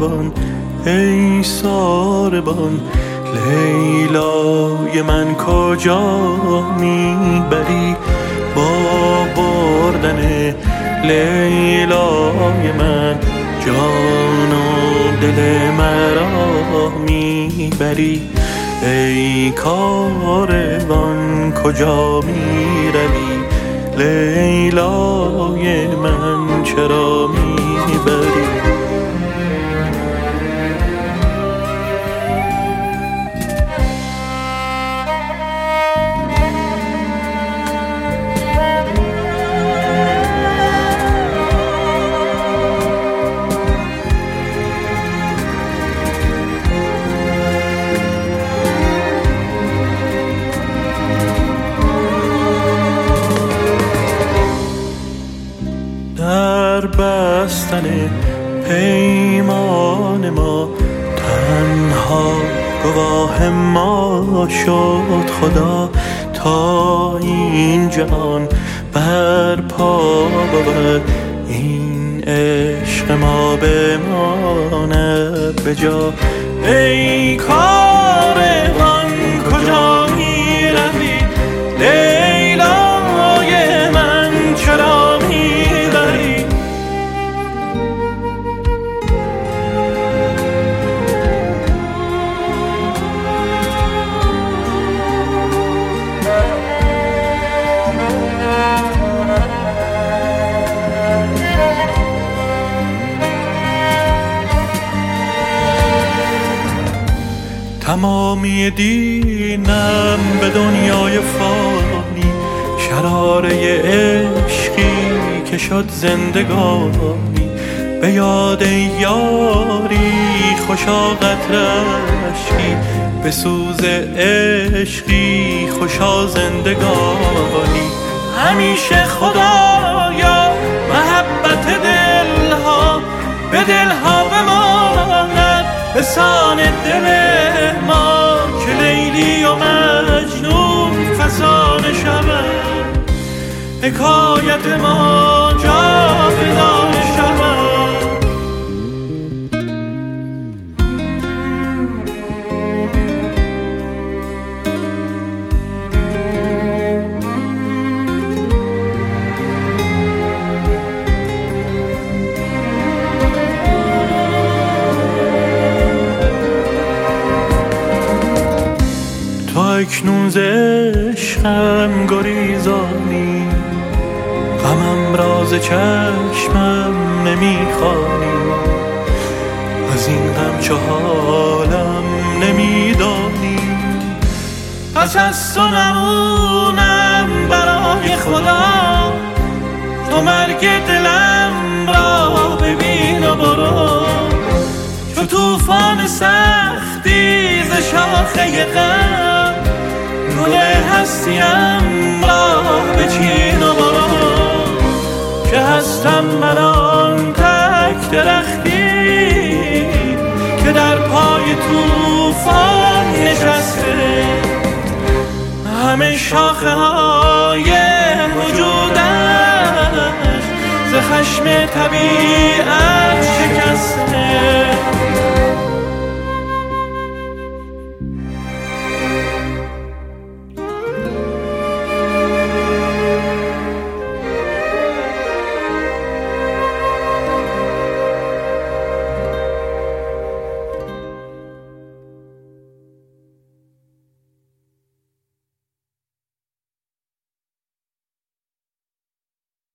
کاروان ای ساربان، لیلای من کجا میبری؟ با بردن لیلای من جان و دل مرا میبری. ای کاروان کجا میروی؟ لیلای من چرا میبری؟ در بستن پیمان ما تنها گواه ما شد خدا، تا این جهان برپا بود این عشق ما بماند به جا. ای کاروان کجا میروی؟ لیلای من چرا میبری؟ تمامی دینم به دنیای فانی، شراره عشقی که شد زندگانی. به یاد یاری خوشا قطرشی، به سوز عشقی خوشا زندگانی. همیشه خدایا محبت دلها به دلها بماند، به سان دل ما که لیلی و مجنون فسانه شود. حکایت ما جاودانه شود. اکنون ز عشقم گریزانی، غمم را ز چشمم نمیخوانی. از این غم چه حالم نمیدانی. پس از تو نمونم برای خدا، تو مرگ دلم را ببین و برو. چو توفان سختی ز شاخه غم، گل هستیم را بچین و برو. که هستم من آن تک درختی که در پای توفان نشسته. همه شاخه های وجودش ز خشم طبیعت شکسته.